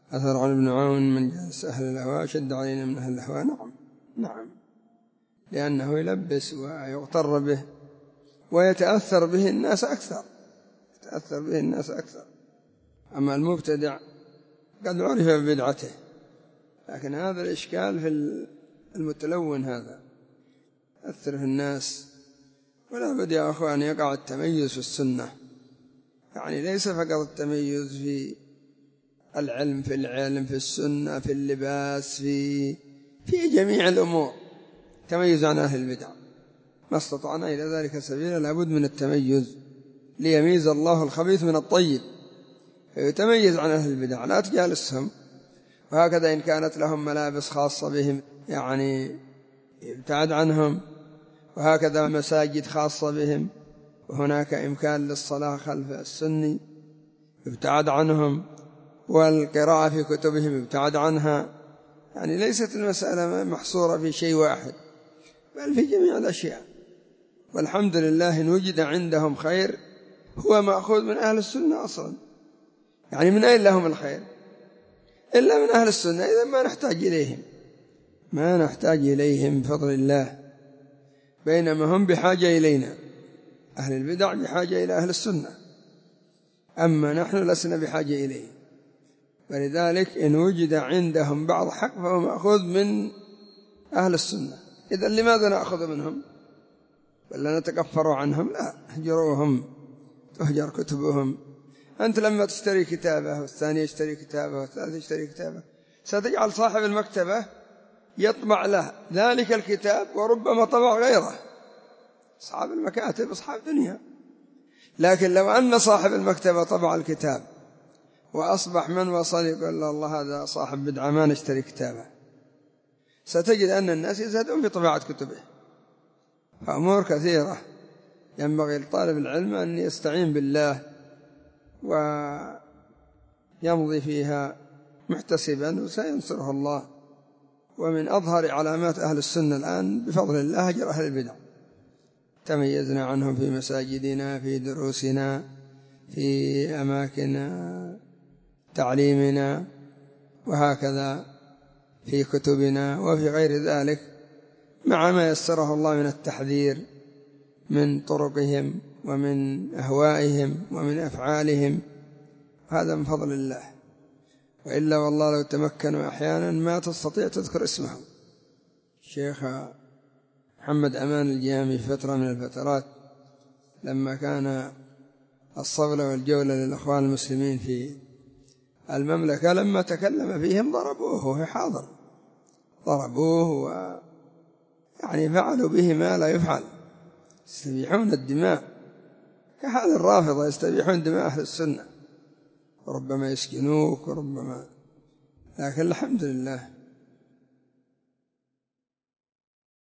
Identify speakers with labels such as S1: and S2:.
S1: أثر عن ابن عون من جالس أهل الهواء شد علينا من أهل الهواء. نعم، لأنه يلبس ويغتر به ويتأثر به الناس أكثر. أما المبتدع قد عرف ببدعته، لكن هذا الإشكال في المتلون، هذا أثر في الناس. ولا بد يا أخوان أن يقع التميز في السنة، يعني ليس فقط التميز في العلم، في السنة، في اللباس، في جميع الأمور تميز عن أهل البدع. ما استطعنا إلى ذلك سبيلا، لابد من التميز ليميز الله الخبيث من الطيب، فيتميز عن أهل البدع، لا تجالسهم. وهكذا إن كانت لهم ملابس خاصة بهم يعني ابتعد عنهم، وهكذا مساجد خاصة بهم وهناك إمكان للصلاة خلف السني ابتعد عنهم، والقراءة في كتبهم ابتعد عنها. يعني ليست المسألة محصورة في شيء واحد، بل في جميع الأشياء. والحمد لله إن وجد عندهم خير هو مأخوذ من أهل السنة أصلا. يعني من أين لهم الخير إلا من أهل السنة؟ إذا ما نحتاج إليهم بفضل الله، بينما هم بحاجة إلينا. أهل البدع بحاجة إلى أهل السنة، أما نحن لسنا بحاجة إليه. ولذلك إن وجد عندهم بعض حق فهو مأخوذ من أهل السنة. إذن لماذا نأخذ منهم؟ بل نتكفر عنهم؟ لا، اهجروهم، تهجر كتبهم. أنت لما تشتري كتابه والثاني يشتري كتابه والثالث يشتري كتابه، ستجعل صاحب المكتبة يطبع له ذلك الكتاب وربما طبع غيره. أصحاب المكاتب أصحاب دنيا. لكن لو أن صاحب المكتبة طبع الكتاب وأصبح من وصل يقول الله هذا صاحب بدعة ما نشتري كتابه، ستجد أن الناس يزهدون في طباعة كتبه. فأمور كثيرة ينبغي لطالب العلم أن يستعين بالله ويمضي فيها محتسبا وسينصره الله. ومن أظهر علامات أهل السنة الآن بفضل الله هجر أهل البدع. تميزنا عنهم في مساجدنا، في دروسنا، في أماكن تعليمنا، وهكذا في كتبنا وفي غير ذلك، مع ما يسره الله من التحذير من طرقهم ومن أهوائهم ومن أفعالهم. هذا من فضل الله. وإلا والله لو تمكنوا أحيانا ما تستطيع تذكر اسمهم. الشيخ محمد أمان الجامي في فترة من الفترات لما كان الصولة والجولة للأخوان المسلمين في المملكة، لما تكلم فيهم ضربوه وهو حاضر، ضربوه يعني فعلوا به ما لا يفعل، يستبيحون الدماء كحال الرافضة يستبيحون دماء أهل السنة، وربما يسجنوك وربما. لكن الحمد لله